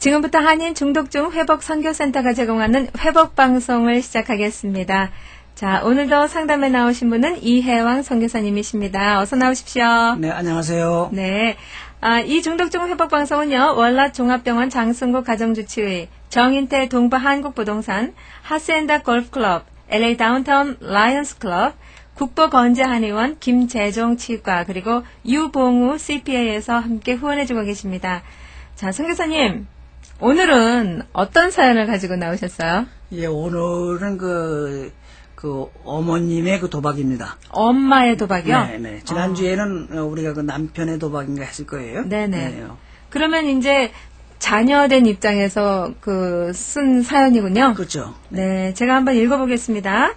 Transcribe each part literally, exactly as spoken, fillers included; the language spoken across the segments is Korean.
지금부터 한인 중독중 회복 선교센터가 제공하는 회복 방송을 시작하겠습니다. 자, 오늘도 상담에 나오신 분은 이혜왕 선교사님이십니다. 어서 나오십시오. 네, 안녕하세요. 네. 아, 이 중독중 회복 방송은요, 월라 종합병원 장승구 가정주치의, 정인태 동부 한국부동산, 하스앤다 골프클럽, 엘에이 다운타운 라이언스 클럽, 국보건재한의원 김재종 치과, 그리고 유봉우 씨피에이에서 함께 후원해주고 계십니다. 자, 선교사님, 오늘은 어떤 사연을 가지고 나오셨어요? 예, 오늘은 그, 그, 어머님의 그 도박입니다. 엄마의 도박이요? 네, 네. 지난주에는 어. 우리가 그 남편의 도박인가 했을 거예요. 네네. 네. 그러면 이제 자녀된 입장에서 그 쓴 사연이군요? 그렇죠. 네, 제가 한번 읽어보겠습니다.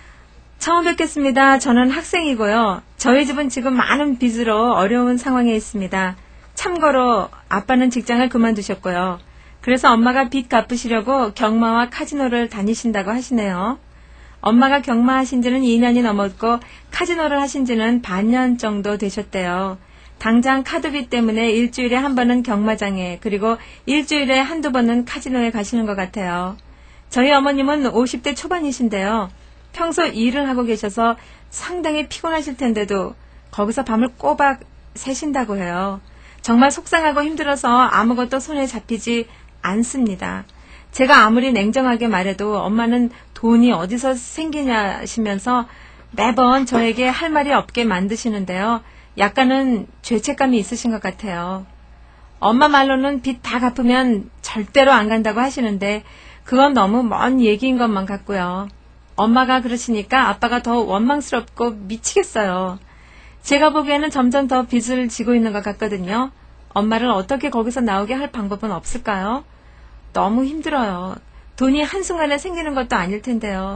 처음 뵙겠습니다. 저는 학생이고요. 저희 집은 지금 많은 빚으로 어려운 상황에 있습니다. 참고로 아빠는 직장을 그만두셨고요. 그래서 엄마가 빚 갚으시려고 경마와 카지노를 다니신다고 하시네요. 엄마가 경마하신 지는 이 년이 넘었고 카지노를 하신 지는 반년 정도 되셨대요. 당장 카드비 때문에 일주일에 한 번은 경마장에, 그리고 일주일에 한두 번은 카지노에 가시는 것 같아요. 저희 어머님은 오십 대 초반이신데요. 평소 일을 하고 계셔서 상당히 피곤하실 텐데도 거기서 밤을 꼬박 새신다고 해요. 정말 속상하고 힘들어서 아무것도 손에 잡히지 않습니다. 제가 아무리 냉정하게 말해도 엄마는 돈이 어디서 생기냐 하시면서 매번 저에게 할 말이 없게 만드시는데요. 약간은 죄책감이 있으신 것 같아요. 엄마 말로는 빚 다 갚으면 절대로 안 간다고 하시는데 그건 너무 먼 얘기인 것만 같고요. 엄마가 그러시니까 아빠가 더 원망스럽고 미치겠어요. 제가 보기에는 점점 더 빚을 지고 있는 것 같거든요. 엄마를 어떻게 거기서 나오게 할 방법은 없을까요? 너무 힘들어요. 돈이 한순간에 생기는 것도 아닐 텐데요.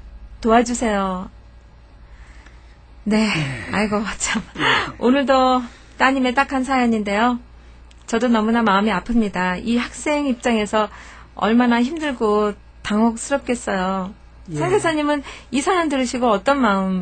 도와주세요. 네, 아이고 참. 오늘도 따님의 딱한 사연인데요. 저도 너무나 마음이 아픕니다. 이 학생 입장에서 얼마나 힘들고 당혹스럽겠어요. 예. 선교사님은 이 사연 들으시고 어떤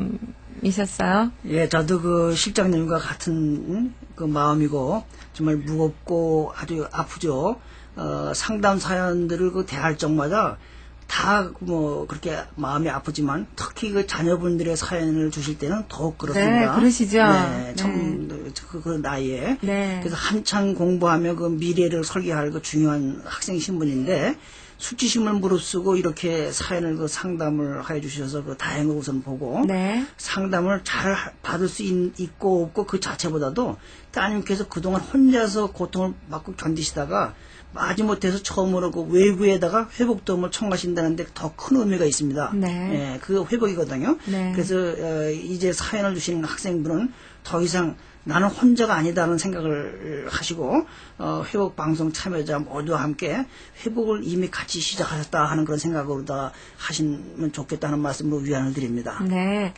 마음이셨어요? 예, 저도 그 실장님과 같은 그 마음이고 정말 무겁고 아주 아프죠. 어, 상담 사연들을 그 대할 적마다 다 뭐 그렇게 마음이 아프지만 특히 그 자녀분들의 사연을 주실 때는 더욱 그렇습니다. 네, 그러시죠. 네, 참, 네. 그, 그 나이에. 네. 그래서 한창 공부하며 그 미래를 설계할 그 중요한 학생 신분인데 수치심을 무릅쓰고 이렇게 사연을 그 상담을 해 주셔서 그 다행을 우선 보고 네. 상담을 잘 받을 수 있, 있고 없고 그 자체보다도 따님께서 그동안 혼자서 고통을 받고 견디시다가 마지못해서 처음으로 그 외부에다가 회복 도움을 청하신다는데 더 큰 의미가 있습니다. 네. 예, 그 회복이거든요. 네. 그래서 어, 이제 사연을 주시는 학생분은 더 이상 나는 혼자가 아니다는 생각을 하시고 어, 회복 방송 참여자 모두와 함께 회복을 이미 같이 시작하셨다 하는 그런 생각으로 다 하시면 좋겠다는 말씀으로 위안을 드립니다. 네.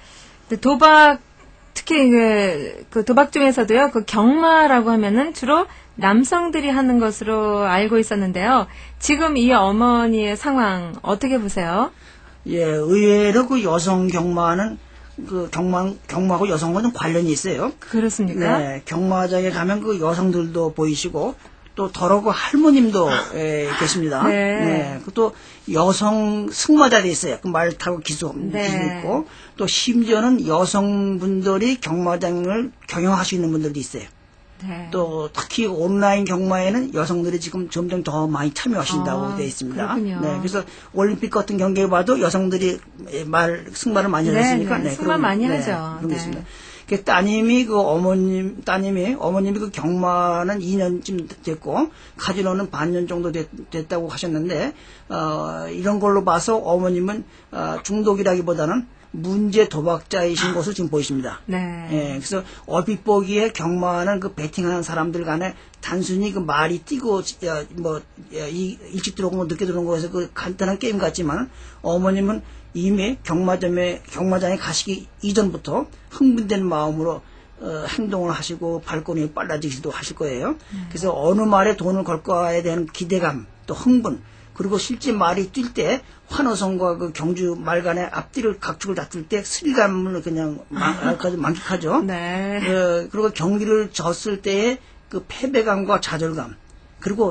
도박 특히 그, 그 도박 중에서도요, 그 경마라고 하면은 주로 남성들이 하는 것으로 알고 있었는데요. 지금 이 어머니의 상황 어떻게 보세요? 예, 의외로 그 여성 경마는 그 경마 경마하고 여성과 좀 관련이 있어요. 그렇습니까? 네, 경마장에 가면 그 여성들도 보이시고 또 더러고 할머님도 에, 계십니다. 네. 네. 또 여성 승마자도 있어요. 그 말 타고 기수 네. 기수 있고 또 심지어는 여성분들이 경마장을 경영할 수 있는 분들도 있어요. 네. 또 특히 온라인 경마에는 여성들이 지금 점점 더 많이 참여하신다고 아, 되어 있습니다. 그렇군요. 네, 그래서 올림픽 같은 경기에 봐도 여성들이 말 승마를 많이 네, 하셨으니까 네, 네, 승마 그런, 많이 네, 하죠. 그런 게 네. 있습니다. 그 따님이 그 어머님 따님이 어머님이 그 경마는 이 년쯤 됐고 카지노는 반년 정도 됐, 됐다고 하셨는데 어, 이런 걸로 봐서 어머님은 어, 중독이라기보다는 문제 도박자이신 것으로 지금 보이십니다. 네. 예, 그래서 얼핏 보기에 경마는 그 베팅하는 사람들 간에 단순히 그 말이 뛰고 야, 뭐 야, 이, 일찍 들어오고 뭐 늦게 들어온 거에서 그 간단한 게임 같지만 어머님은 이미 경마점에 경마장에 가시기 이전부터 흥분된 마음으로 어, 행동을 하시고 발걸음이 빨라지기도 하실 거예요. 음. 그래서 어느 말에 돈을 걸 거에 대한 기대감, 또 흥분, 그리고 실제 말이 뛸 때 환호성과 그 경주 말 간의 앞뒤를 각축을 다툴 때 스릴감을 그냥 만, 만끽하죠. 네. 어, 그리고 경기를 졌을 때의 그 패배감과 좌절감, 그리고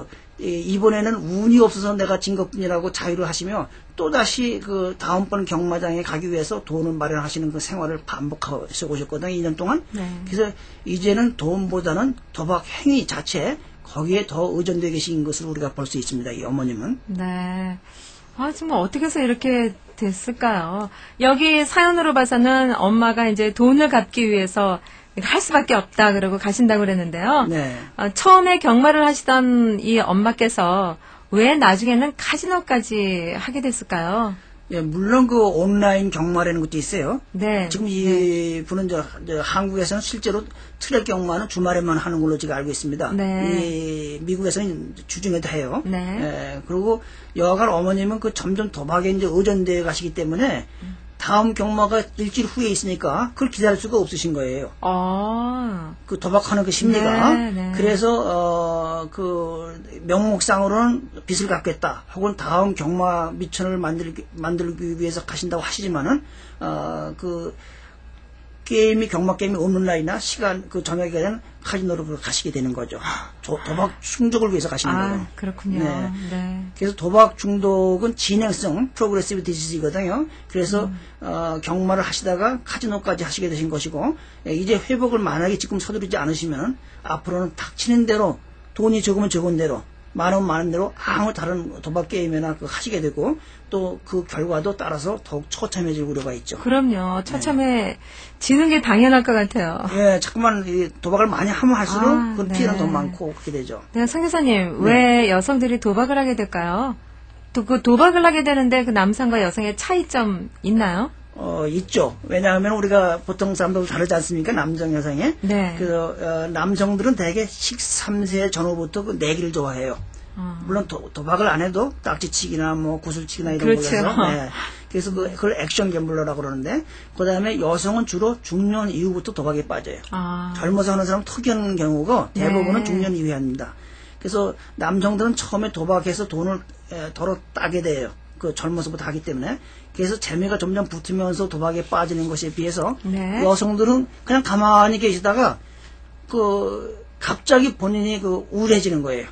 이번에는 운이 없어서 내가 진 것뿐이라고 자유를 하시며 또다시 그 다음번 경마장에 가기 위해서 돈을 마련하시는 그 생활을 반복하셔 오셨거든요. 이 년 동안. 네. 그래서 이제는 돈보다는 도박 행위 자체 거기에 더 의존되어 계신 것을 우리가 볼 수 있습니다. 이 어머님은. 네. 아, 정말 어떻게 해서 이렇게 됐을까요? 여기 사연으로 봐서는 엄마가 이제 돈을 갚기 위해서 할 수밖에 없다 그러고 가신다고 그랬는데요. 네. 어, 처음에 경마를 하시던 이 엄마께서 왜 나중에는 카지노까지 하게 됐을까요? 예, 물론 그 온라인 경마라는 것도 있어요. 네. 지금 이 네. 분은 저, 저 한국에서는 실제로 트랙 경마는 주말에만 하는 걸로 제가 알고 있습니다. 네. 이 미국에서는 주중에도 해요. 네. 예, 그리고 여하간 어머님은 그 점점 도박에 이제 의존되어 가시기 때문에 다음 경마가 일주일 후에 있으니까 그걸 기다릴 수가 없으신 거예요. 아. 그 도박하는 그 심리가. 네, 네. 그래서 어, 그 명목상으로는 빚을 갚겠다. 혹은 다음 경마 미천을 만들기, 만들기 위해서 가신다고 하시지만은 어, 그 게임이 경마 게임이 없는 날이나 시간 그 저녁에 되는 카지노로 가시게 되는 거죠. 조, 도박 충족을 위해서 가시는 아, 거예요. 그렇군요. 네. 네. 그래서 도박 중독은 진행성 프로그레시브 디지즈거든요. 그래서 음. 어, 경마를 하시다가 카지노까지 하시게 되신 것이고 예, 이제 회복을 만약에 지금 서두르지 않으시면 앞으로는 닥치는 대로 돈이 적으면 적은 대로 많으면 많은 대로 아무 다른 도박 게임이나 그 하시게 되고 또 그 결과도 따라서 더욱 처참해질 우려가 있죠. 그럼요. 처참해 지는 게 당연할 것 같아요. 예, 자꾸만 이 도박을 많이 하면 할수록 아, 그 네. 피해는 더 많고 그렇게 되죠. 네, 성 교사님, 네. 왜 여성들이 도박을 하게 될까요? 또 그 도박을 하게 되는데 그 남성과 여성의 차이점 있나요? 어, 있죠. 왜냐하면 우리가 보통 사람들 다르지 않습니까? 남성, 여성에. 네. 그래서, 어, 남성들은 대개 십삼 세 전후부터 그 내기를 좋아해요. 어. 물론 도, 도박을 안 해도 딱지치기나 뭐 구슬치기나 이런 그렇죠. 거에서. 네. 그래서 그, 그걸 액션 갬블러라고 그러는데, 그 다음에 여성은 주로 중년 이후부터 도박에 빠져요. 아. 젊어서 하는 사람은 특이한 경우가 대부분은 네. 중년 이후에 합니다. 그래서 남성들은 처음에 도박해서 돈을 에, 덜어 따게 돼요. 그 젊어서부터 하기 때문에. 그래서 재미가 점점 붙으면서 도박에 빠지는 것에 비해서 네. 여성들은 그냥 가만히 계시다가 그 갑자기 본인이 그 우울해지는 거예요.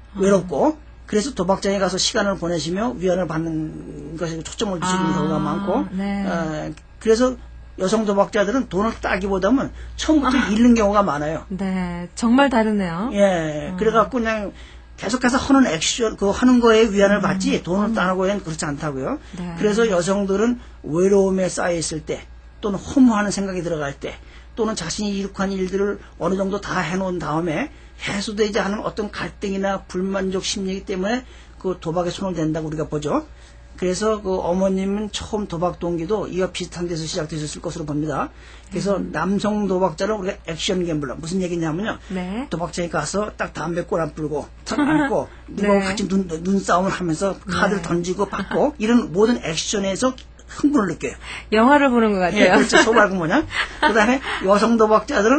외롭고. 그래서 도박장에 가서 시간을 보내시며 위안을 받는 것에 초점을 두시는 아, 경우가 많고. 네. 어, 그래서 여성 도박자들은 돈을 따기보다는 처음부터 아. 잃는 경우가 많아요. 네, 정말 다르네요. 예, 그래갖고 그냥 계속해서 하는 액션, 그 하는 거에 위안을 받지 돈을 음. 따는 그렇지 않다고요. 네. 그래서 여성들은 외로움에 쌓여 있을 때, 또는 허무하는 생각이 들어갈 때, 또는 자신이 이룩한 일들을 어느 정도 다 해놓은 다음에 해소되지 않은 어떤 갈등이나 불만족 심리 때문에 그 도박에 손을 댄다고 우리가 보죠. 그래서 그 어머님은 처음 도박 동기도 이와 비슷한 데서 시작되셨을 것으로 봅니다. 그래서 음. 남성 도박자를 우리가 액션 갬블러. 무슨 얘기냐면요. 네. 도박장에 가서 딱 담배 꼬라 불고 탁 앉고 누구 네. 같이 눈, 눈싸움을 하면서 카드를 네. 던지고 받고 이런 모든 액션에서 흥분을 느껴요. 영화를 보는 것 같아요. 예, 그렇죠. 소발고 뭐냐. 그 다음에 여성 도박자들은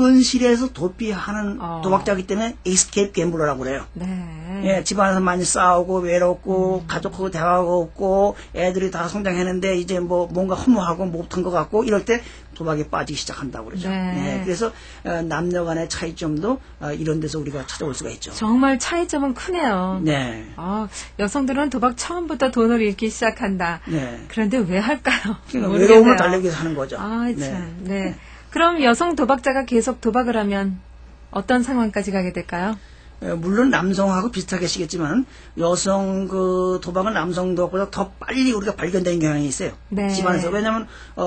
현실에서 도피하는 어. 도박자이기 때문에 에스케이프 갬블러라고 그래요. 네. 예, 집안에서 많이 싸우고 외롭고 음. 가족하고 대화가 없고 애들이 다 성장했는데 이제 뭐 뭔가 허무하고 못한 것 같고 이럴 때 도박에 빠지기 시작한다고 그러죠. 네. 예, 그래서 어, 남녀 간의 차이점도 어, 이런 데서 우리가 찾아올 수가 있죠. 정말 차이점은 크네요. 네. 아, 여성들은 도박 처음부터 돈을 잃기 시작한다. 네. 그런데 왜 할까요? 그러니까 모르겠네요. 외로움을 달래기 위해서 하는 거죠. 아, 참. 네. 네. 그럼 여성 도박자가 계속 도박을 하면 어떤 상황까지 가게 될까요? 예, 물론 남성하고 비슷하게 하시겠지만 여성 그 도박은 남성 도박보다 더 빨리 우리가 발견되는 경향이 있어요. 네. 집안에서. 왜냐하면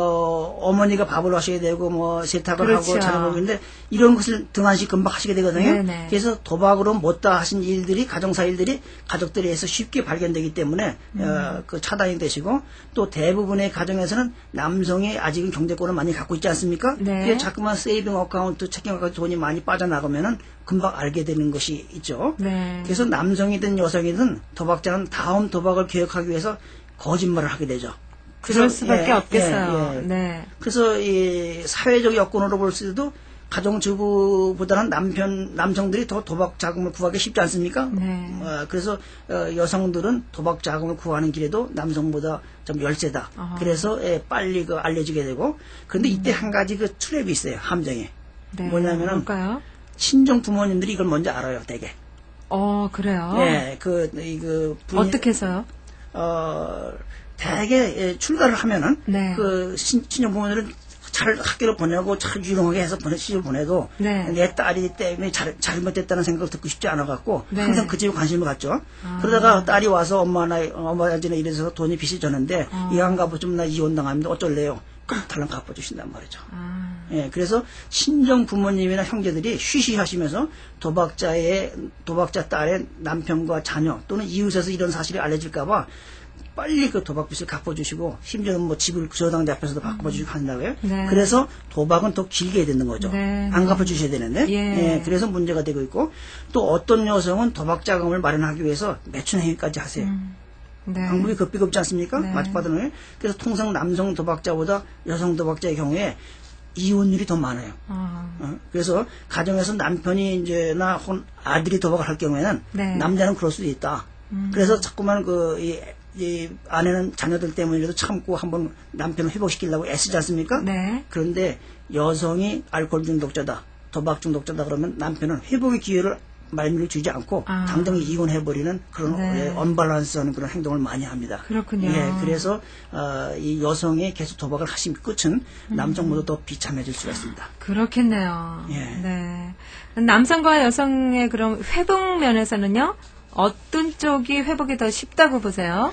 어, 어머니가 밥을 하셔야 되고 뭐 세탁을 그렇죠. 하고 차려보고 있는데 이런 것을 등한시 금방 하시게 되거든요. 네네. 그래서 도박으로 못다 하신 일들이 가정사 일들이 가족들에 의해서 쉽게 발견되기 때문에 음. 어, 그 차단이 되시고 또 대부분의 가정에서는 남성이 아직은 경제권을 많이 갖고 있지 않습니까? 네. 그래서 자꾸만 세이빙 어카운트, 체킹 어카운트 돈이 많이 빠져나가면은 금방 알게 되는 것이 있죠. 네. 그래서 남성이든 여성이든 도박자는 다음 도박을 계획하기 위해서 거짓말을 하게 되죠. 그럴 수밖에 예, 없겠어요. 예, 예. 네. 그래서 이 사회적 여건으로 볼 때도 가정주부보다는 남편 남성들이 더 도박 자금을 구하기 쉽지 않습니까? 네. 어, 그래서 어, 여성들은 도박 자금을 구하는 길에도 남성보다 좀 열세다. 아하. 그래서 예, 빨리 그 알려지게 되고 그런데 이때 한 가지 그 트랩이 있어요. 함정에. 네. 뭐냐면은 뭘까요? 친정 부모님들이 이걸 먼저 알아요, 되게. 어, 그래요? 예, 그, 이, 그, 부인, 어떻게 해서요? 어, 대개 예, 출가를 하면은, 네. 그, 신, 신혼 부모들은 잘 학교를 보내고 잘 유용하게 해서 보내, 시집 보내도, 네. 내 딸이 때문에 잘, 잘못됐다는 생각을 듣고 싶지 않아갖고, 네. 항상 그 집에 관심을 갖죠. 아. 그러다가 딸이 와서 엄마나, 어머니나 이래서 돈이 빚이 졌는데, 아. 이왕 갚아주면 나 이혼당하면 어쩔래요? 그럼 달랑 갚아주신단 말이죠. 아. 예, 그래서 친정 부모님이나 형제들이 쉬쉬하시면서 도박자의 도박자 딸의 남편과 자녀 또는 이웃에서 이런 사실이 알려질까봐 빨리 그 도박빚을 갚아주시고 심지어는 뭐 집을 저당자 앞에서도 갚아주시고 한다고요. 네. 그래서 도박은 더 길게 해야 되는 거죠. 네. 안 갚아주셔야 되는데. 예. 예, 그래서 문제가 되고 있고 또 어떤 여성은 도박 자금을 마련하기 위해서 매춘 행위까지 하세요. 음. 네. 방법이 급비급지 않습니까? 네. 맞받은 후에. 그래서 통상 남성 도박자보다 여성 도박자의 경우에 이혼율이 더 많아요. 아. 어? 그래서 가정에서 남편이 이제나 혹은 아들이 도박을 할 경우에는 네. 남자는 그럴 수도 있다. 음. 그래서 자꾸만 그, 이, 이 아내는 자녀들 때문이라도 참고 한번 남편을 회복시키려고 애쓰지 않습니까? 네. 그런데 여성이 알코올 중독자다, 도박 중독자다 그러면 남편은 회복의 기회를 말미를 주지 않고 아. 당장 이혼해버리는 그런 네. 예, 언밸런스하는 그런 행동을 많이 합니다. 그렇군요. 예, 그래서 어, 이 여성이 계속 도박을 하신 끝은 음. 남성보다 더 비참해질 수가 있습니다. 그렇겠네요. 예. 네. 남성과 여성의 그럼 회복 면에서는요? 어떤 쪽이 회복이 더 쉽다고 보세요?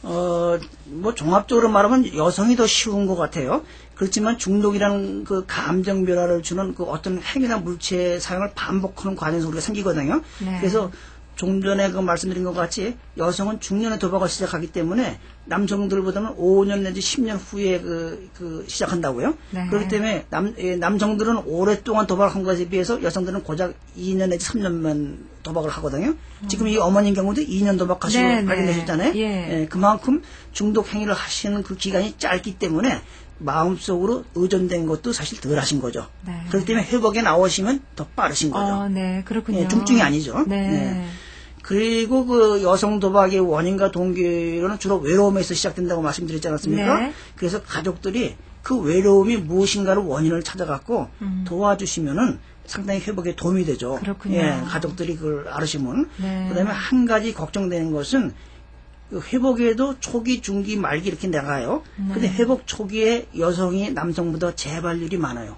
어, 뭐 종합적으로 말하면 여성이 더 쉬운 것 같아요. 그렇지만 중독이라는 그 감정 변화를 주는 그 어떤 핵이나 물체 사용을 반복하는 과정에서 우리가 생기거든요. 네. 그래서 좀 전에 그 말씀드린 것 같이 여성은 중년에 도박을 시작하기 때문에 남성들보다는 오 년 내지 십 년 후에 그, 그 시작한다고요. 네. 그렇기 때문에 남, 예, 남성들은 오랫동안 도박을 한 것에 비해서 여성들은 고작 이 년 내지 삼 년만 도박을 하거든요. 음. 지금 이 어머님 경우도 이 년 도박하시고 네, 네. 발견되셨잖아요. 예. 예, 그만큼 중독 행위를 하시는 그 기간이 짧기 때문에 마음속으로 의존된 것도 사실 덜 하신 거죠. 네. 그렇기 때문에 회복에 나오시면 더 빠르신 거죠. 어, 네, 그렇군요. 예, 중증이 아니죠. 네. 예. 그리고 그 여성 도박의 원인과 동기로는 주로 외로움에서 시작된다고 말씀드렸지 않았습니까? 네. 그래서 가족들이 그 외로움이 무엇인가를 원인을 찾아갖고 음. 도와주시면은 상당히 회복에 도움이 되죠. 그렇군요. 예, 가족들이 그걸 알으시면. 네. 그다음에 한 가지 걱정되는 것은 그 회복에도 초기, 중기, 말기 이렇게 나가요. 네. 근데 회복 초기에 여성이 남성보다 재발률이 많아요.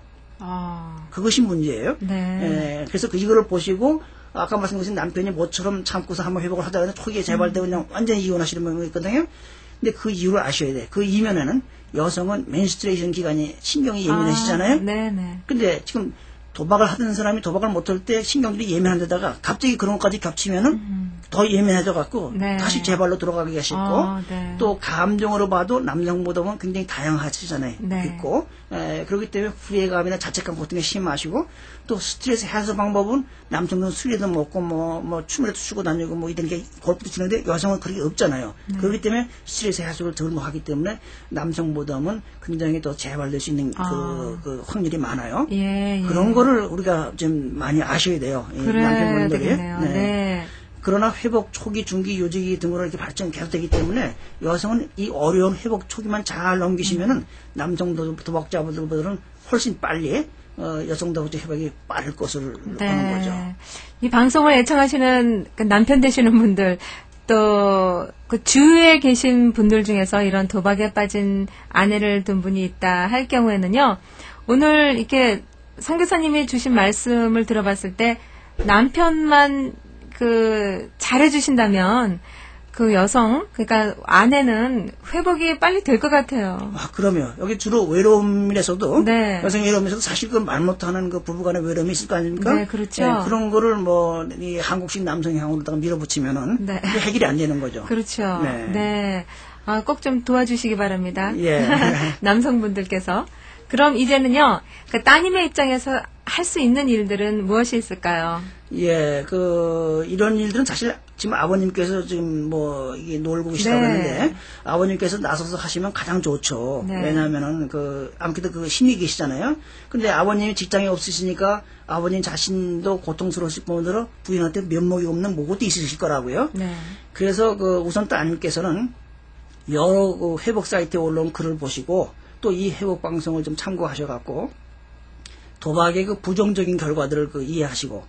아. 그것이 문제예요. 네. 예, 그래서 그 이거를 보시고 아까 말씀드린 남편이 모처럼 참고서 한번 회복을 하다가 초기에 재발되고 음. 그냥 완전히 이혼하시는 분이 있거든요. 근데 그 이유를 아셔야 돼. 그 이면에는 여성은 맨스트레이션 기간이 신경이 예민하시잖아요. 아, 네네. 근데 지금 도박을 하던 사람이 도박을 못할 때 신경들이 예민한 데다가 갑자기 그런 것까지 겹치면은 음. 더 예민해져 갖고 네. 다시 재발로 들어가기가 쉽고 아, 네. 또 감정으로 봐도 남성보다는 굉장히 다양하시잖아요. 네. 있고 에, 그렇기 때문에 후회감이나 자책감 같은 게 심하시고 또 스트레스 해소 방법은 남성은 술에도 먹고 뭐, 뭐 춤에도 추고 다니고 뭐 이런 게 골프도 치는데 여성은 그렇게 없잖아요. 네. 그렇기 때문에 스트레스 해소를 덜 하기 때문에 남성보다는 굉장히 더 재발될 수 있는 아. 그, 그 확률이 많아요. 예, 예. 그런 거를 우리가 좀 많이 아셔야 돼요. 이 그래야 남편분들이. 되겠네요. 네. 네. 그러나 회복 초기, 중기, 요지기 등으로 이렇게 발전 계속되기 때문에 여성은 이 어려운 회복 초기만 잘 넘기시면은 남성 도박자분들보다는 훨씬 빨리 어, 여성 도박자 회복이 빠를 것을 네. 보는 거죠. 이 방송을 애청하시는 그 남편 되시는 분들, 또 그 주위에 계신 분들 중에서 이런 도박에 빠진 아내를 둔 분이 있다 할 경우에는요, 오늘 이렇게 선교사님이 주신 말씀을 들어봤을 때 남편만 그 잘해주신다면 그 여성, 그러니까 아내는 회복이 빨리 될 것 같아요. 아, 그러면 여기 주로 외로움에서도 네. 여성 외로움에서도 사실 그 말 못하는 그 부부간의 외로움이 있을 거 아닙니까? 네, 그렇죠. 예, 그런 거를 뭐 이 한국식 남성향으로다가 밀어붙이면은 네. 그게 해결이 안 되는 거죠. 그렇죠. 네. 네. 아, 꼭 좀 도와주시기 바랍니다. 예. 남성분들께서. 그럼 이제는요, 그 따님의 입장에서 할 수 있는 일들은 무엇이 있을까요? 예, 그, 이런 일들은 사실 지금 아버님께서 지금 뭐, 이게 놀고 계시다고 네. 했는데, 아버님께서 나서서 하시면 가장 좋죠. 네. 왜냐하면은 그, 아무래도 그 힘이 계시잖아요. 근데 아버님이 직장이 없으시니까 아버님 자신도 고통스러우실 뿐더러 부인한테 면목이 없는 무엇도 있으실 거라고요. 네. 그래서 그 우선 따님께서는 여러 그 회복 사이트에 올라온 글을 보시고 또 이 회복 방송을 좀 참고하셔갖고 도박의 그 부정적인 결과들을 그 이해하시고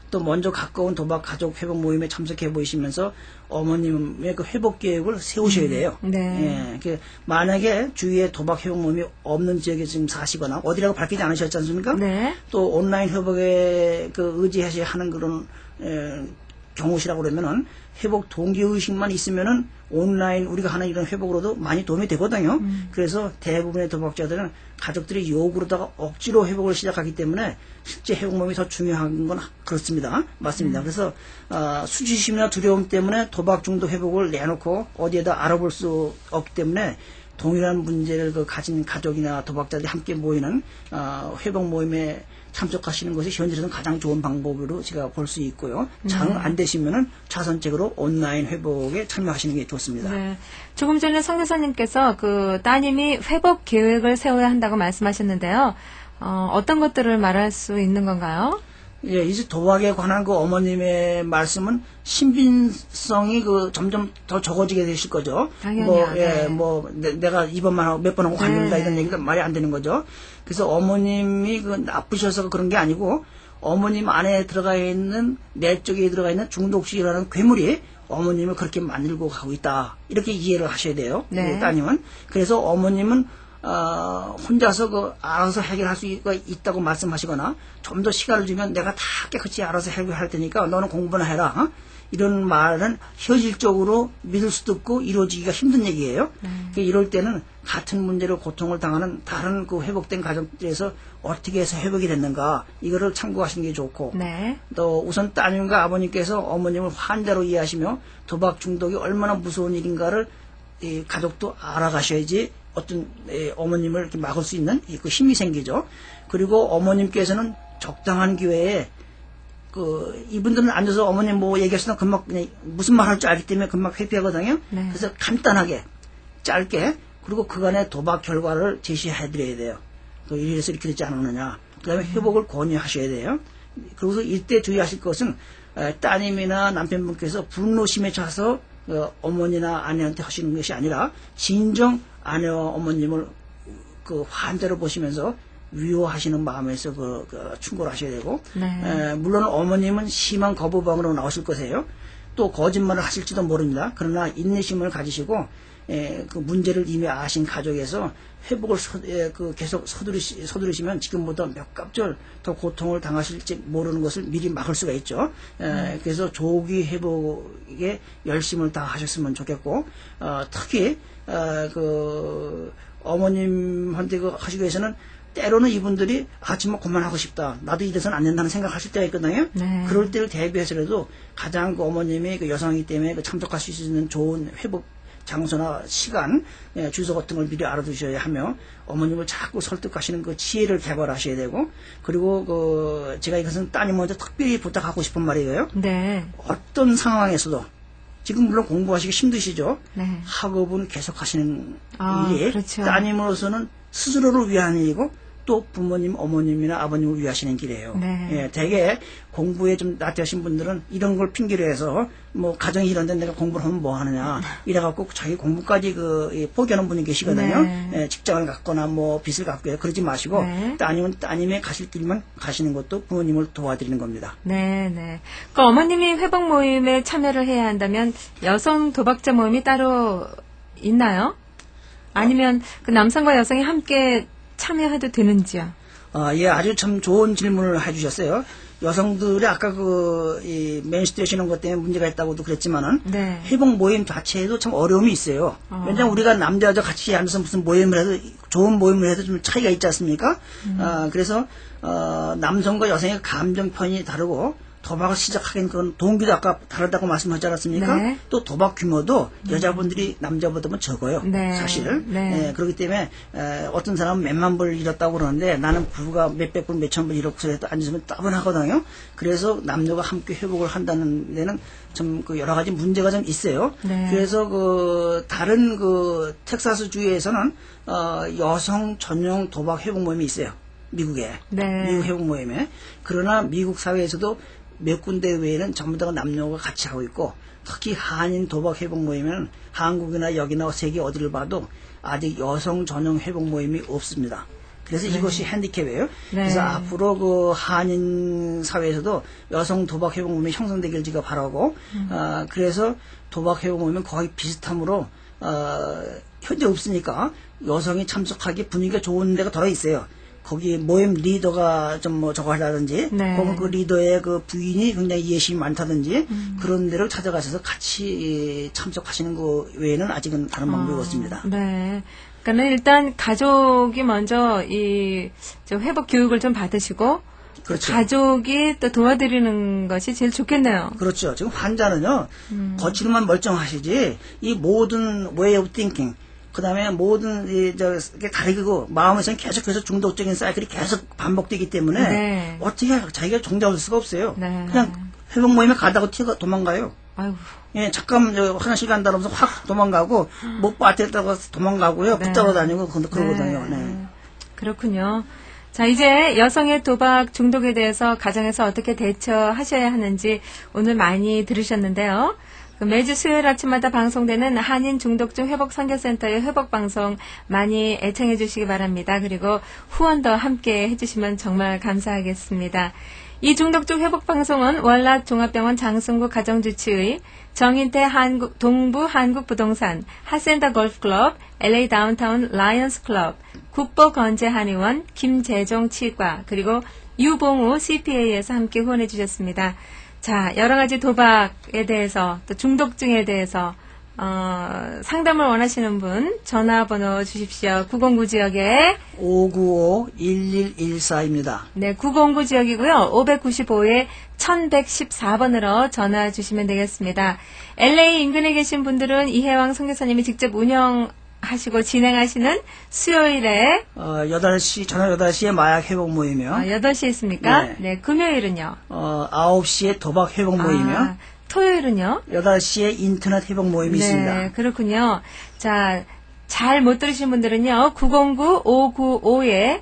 또 먼저 가까운 도박 가족 회복 모임에 참석해 보시면서 어머님의 그 회복 계획을 세우셔야 돼요. 음, 네. 예, 그 만약에 주위에 도박 회복 모임이 없는 지역에 지금 사시거나 어디라고 밝히지 않으셨지 않습니까? 네. 또 온라인 회복에 그 의지하셔야 하는 그런 에, 경우시라고 그러면은 회복 동기의식만 있으면은 온라인 우리가 하는 이런 회복으로도 많이 도움이 되거든요. 음. 그래서 대부분의 도박자들은 가족들이 요구로다가 억지로 회복을 시작하기 때문에 실제 회복 몸이 더 중요한 건 그렇습니다. 맞습니다. 음. 그래서 어, 수치심이나 두려움 때문에 도박 중독 회복을 내놓고 어디에다 알아볼 수 없기 때문에 동일한 문제를 그 가진 가족이나 도박자들이 함께 모이는 어, 회복 모임에 참석하시는 것이 현실에서는 가장 좋은 방법으로 제가 볼 수 있고요. 장 안 되시면은 차선책으로 온라인 회복에 참여하시는 게 좋습니다. 네. 조금 전에 성교사님께서 그 따님이 회복 계획을 세워야 한다고 말씀하셨는데요. 어, 어떤 것들을 말할 수 있는 건가요? 예, 이제 도박에 관한 그 어머님의 말씀은 신빙성이 그 점점 더 적어지게 되실 거죠. 당연히요. 뭐, 예, 네. 뭐 내, 가 이번만 하고 몇 번 하고 관둔다 네. 이런 얘기가 말이 안 되는 거죠. 그래서 어머님이 그 나쁘셔서 그런 게 아니고 어머님 안에 들어가 있는 내 쪽에 들어가 있는 중독식이라는 괴물이 어머님을 그렇게 만들고 가고 있다. 이렇게 이해를 하셔야 돼요. 네. 그 따님은. 그래서 어머님은 어, 혼자서 그 알아서 해결할 수가 있다고 말씀하시거나 좀 더 시간을 주면 내가 다 깨끗이 알아서 해결할 테니까 너는 공부나 해라. 어? 이런 말은 현실적으로 믿을 수도 없고 이루어지기가 힘든 얘기예요. 음. 이럴 때는 같은 문제로 고통을 당하는 다른 그 회복된 가족들에서 어떻게 해서 회복이 됐는가 이거를 참고하시는 게 좋고 네. 또 우선 따님과 아버님께서 어머님을 환자로 이해하시며 도박 중독이 얼마나 무서운 일인가를 이 가족도 알아가셔야지 어떤 에, 어머님을 이렇게 막을 수 있는 그 힘이 생기죠. 그리고 어머님께서는 적당한 기회에 그 이분들은 앉아서 어머님 뭐 얘기하시면 금방 그냥 무슨 말 할 줄 알기 때문에 금방 회피하거든요. 네. 그래서 간단하게 짧게 그리고 그간의 도박 결과를 제시해드려야 돼요. 그 이래서 이렇게 되지 않았느냐. 그다음에 음. 회복을 권유하셔야 돼요. 그래서 이때 주의하실 것은 에, 따님이나 남편분께서 분노심에 차서 어, 어머니나 아내한테 하시는 것이 아니라 진정 아내와 어머님을 그 환자로 보시면서 위로하시는 마음에서 그, 그 충고를 하셔야 되고 네. 에, 물론 어머님은 심한 거부반응으로 나오실 거세요. 또 거짓말을 하실지도 모릅니다. 그러나 인내심을 가지시고 에, 그 문제를 이미 아신 가족에서 회복을 서, 에, 그 계속 서두르시, 서두르시면 지금보다 몇 갑절 더 고통을 당하실지 모르는 것을 미리 막을 수가 있죠. 에, 음. 그래서 조기 회복에 열심을 다 하셨으면 좋겠고 어, 특히 어, 그 어머님한테 그 하시기 위해서는 때로는 이분들이 아 정말 그만하고 싶다. 나도 이래서는 안 된다는 생각하실 때가 있거든요. 네. 그럴 때를 대비해서라도 가장 그 어머님이 그 여성이기 때문에 그 참석하실 수 있는 좋은 회복 장소나 시간, 예, 주소 같은 걸 미리 알아두셔야 하며 어머님을 자꾸 설득하시는 그 지혜를 개발하셔야 되고 그리고 그 제가 이것은 따님한테 특별히 부탁하고 싶은 말이에요. 네. 어떤 상황에서도 지금 물론 공부하시기 힘드시죠. 네. 학업은 계속하시는 아, 일이 그렇죠. 따님으로서는 스스로를 위한 일이고 또 부모님, 어머님이나 아버님을 위하시는 길이에요. 네. 예, 되게 공부에 좀 나태하신 분들은 이런 걸 핑계로 해서 뭐 가정이 이런데 내가 공부를 하면 뭐 하느냐 이래갖고 자기 공부까지 그 예, 포기하는 분이 계시거든요. 네. 예, 직장을 갖거나 뭐 빚을 갖고 그러지 마시고 네. 따님은 따님의 가실 길만 가시는 것도 부모님을 도와드리는 겁니다. 네, 네. 그 어머님이 회복 모임에 참여를 해야 한다면 여성 도박자 모임이 따로 있나요? 아니면 그 남성과 여성이 함께 참여해도 되는지요? 아, 예, 아주 참 좋은 질문을 해주셨어요. 여성들이 아까 그, 이, 맨스트레이션 것 때문에 문제가 있다고도 그랬지만은, 네. 회복 모임 자체에도 참 어려움이 있어요. 어. 왜냐면 우리가 남자, 여자 같이 앉아서 무슨 모임을 해도, 좋은 모임을 해도 좀 차이가 있지 않습니까? 음. 아, 그래서, 어, 남성과 여성의 감정편이 다르고, 도박을 시작하기엔 그런 동기도 아까 다르다고 말씀하지 않았습니까? 네. 또 도박 규모도 음. 여자분들이 남자보다는 적어요. 네. 사실. 네. 예, 그렇기 때문에 에, 어떤 사람은 몇만 불 잃었다고 그러는데 나는 부가 몇백 불, 몇천 불 잃었고 해도 앉으면 따분하거든요. 그래서 남녀가 함께 회복을 한다는 데는 좀 그 여러 가지 문제가 좀 있어요. 네. 그래서 그 다른 그 텍사스 주에서는 어, 여성 전용 도박 회복 모임이 있어요. 미국에. 네. 미국 회복 모임에. 그러나 미국 사회에서도 몇 군데 외에는 전부 다 남녀가 같이 하고 있고 특히 한인 도박 회복 모임은 한국이나 여기나 세계 어디를 봐도 아직 여성 전용 회복 모임이 없습니다. 그래서 네. 이것이 핸디캡이에요. 네. 그래서 앞으로 그 한인 사회에서도 여성 도박 회복 모임이 형성되길 제가 바라고, 음. 어, 그래서 도박 회복 모임은 거의 비슷함으로, 어, 현재 없으니까 여성이 참석하기 분위기가 좋은 데가 덜어 있어요. 거기 모임 리더가 좀 뭐 저거 하다든지, 네. 혹은 그 리더의 그 부인이 굉장히 이해심이 많다든지, 음. 그런 데를 찾아가셔서 같이 참석하시는 거 외에는 아직은 다른 방법이 어, 없습니다. 네. 그러니까 일단 가족이 먼저 이 회복 교육을 좀 받으시고, 그렇죠. 가족이 또 도와드리는 것이 제일 좋겠네요. 그렇죠. 지금 환자는요, 음. 거칠만 멀쩡하시지, 이 모든 way of thinking, 그 다음에 모든, 이, 저, 가리고, 마음에서는 계속해서 중독적인 사이클이 계속 반복되기 때문에, 네. 어떻게 자기가 종잡을 수가 없어요. 네. 그냥 회복 모임에 가다가 튀어 도망가요. 아이고. 예, 잠깐, 저, 화장실 간다 그러면서 확 도망가고, 목 빠뜨렸다고 도망가고요, 네. 붙잡아 다니고, 그러거든요. 네. 네. 그렇군요. 자, 이제 여성의 도박 중독에 대해서 가정에서 어떻게 대처하셔야 하는지 오늘 많이 들으셨는데요. 매주 수요일 아침마다 방송되는 한인 중독증 회복선교센터의 회복방송 많이 애청해 주시기 바랍니다. 그리고 후원도 함께 해주시면 정말 감사하겠습니다. 이 중독증 회복방송은 월락 종합병원 장승구 가정주치의, 정인태 한국, 동부 한국부동산, 하센더 골프클럽, 엘에이 다운타운 라이언스 클럽, 국보건재 한의원, 김재종 치과, 그리고 유봉우 씨피에이에서 함께 후원해 주셨습니다. 자, 여러 가지 도박에 대해서, 또 중독증에 대해서, 어, 상담을 원하시는 분, 전화번호 주십시오. 구공구 지역에. 오구오 일일일사입니다. 네, 구공구 지역이고요. 오구오에 천백십사 번으로 전화 주시면 되겠습니다. 엘에이 인근에 계신 분들은 이혜왕 선교사님이 직접 운영, 하시고 진행하시는 수요일에 어, 여덟 시 저녁 여덟 시에 마약 회복 모임이요. 아, 여덟 시에 있습니까? 네. 네. 금요일은요? 어, 아홉 시에 도박 회복 모임이요. 아, 토요일은요? 여덟 시에 인터넷 회복 모임이 네, 있습니다. 그렇군요. 자, 잘 못 들으신 분들은요. 구공구 오구오에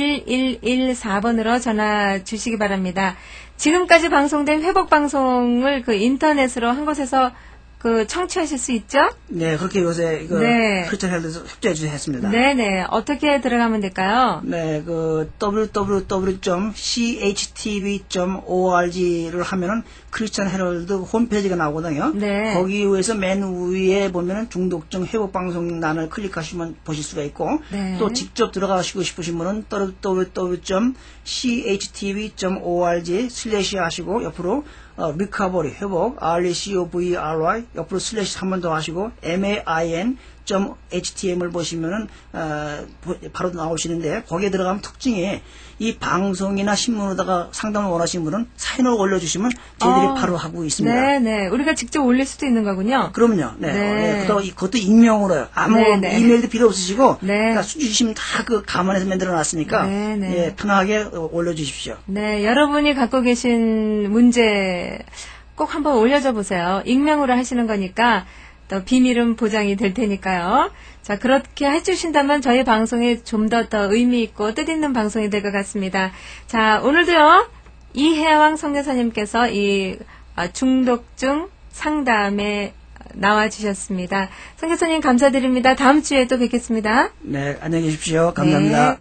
일일일사 번으로 전화 주시기 바랍니다. 지금까지 방송된 회복 방송을 그 인터넷으로 한 곳에서 그 청취하실 수 있죠? 네, 그렇게 요새 그 네. 크리스천 헬스에서 협조해 주셨습니다. 네네. 어떻게 들어가면 될까요? 네, 그 더블유 더블유 더블유 점 씨에이치티비 점 오알지를 하면은 크리스천 헤럴드 홈페이지가 나오거든요. 네. 거기 위에서 맨 위에 보면은 중독증 회복 방송란을 클릭하시면 보실 수가 있고, 네. 또 직접 들어가시고 싶으신 분은 더블유 더블유 더블유 점 씨에이치티비 점 오알지 슬래시 하시고 옆으로 어, 리커버리 회복 알리코브리 옆으로 슬래시 한 번 더 하시고 엠에이아이엔 점 에이치티엠을 보시면은 어, 바로 나오시는데, 거기에 들어가면 특징이 이 방송이나 신문에다가 상담을 원하시는 분은 사연을 올려주시면 저희들이 어, 바로 하고 있습니다. 네네. 우리가 직접 올릴 수도 있는 거군요. 그럼요. 네. 네. 네. 그것도, 그것도 익명으로요. 아무 네네. 이메일도 필요 없으시고, 네. 그러니까 주시면 다 그 감안해서 만들어 놨으니까, 네네. 예, 편하게 올려주십시오. 네, 여러분이 갖고 계신 문제 꼭 한번 올려줘 보세요. 익명으로 하시는 거니까 또 비밀은 보장이 될 테니까요. 자, 그렇게 해주신다면 저희 방송이 좀 더 더 의미 있고 뜻있는 방송이 될 것 같습니다. 자, 오늘도요, 이혜왕 선교사님께서 이 중독증 상담에 나와주셨습니다. 선교사님 감사드립니다. 다음 주에 또 뵙겠습니다. 네, 안녕히 계십시오. 감사합니다. 네.